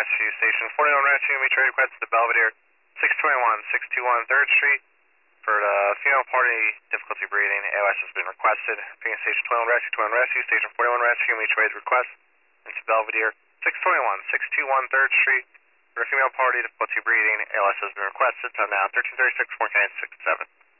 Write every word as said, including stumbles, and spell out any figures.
Rescue, Station forty-one Rescue, meet trade request to Belvedere, six twenty-one, six twenty-one third Street. For the female party, difficulty breathing, A L S has been requested. Phoenix Station twenty-one Rescue, twenty-one Rescue, Station forty-one Rescue, meet trade request into Belvedere, six twenty-one, six twenty-one third Street. For the female party, difficulty breathing, A L S has been requested. Time now, thirteen thirty-six, fourteen ninety-six, seven.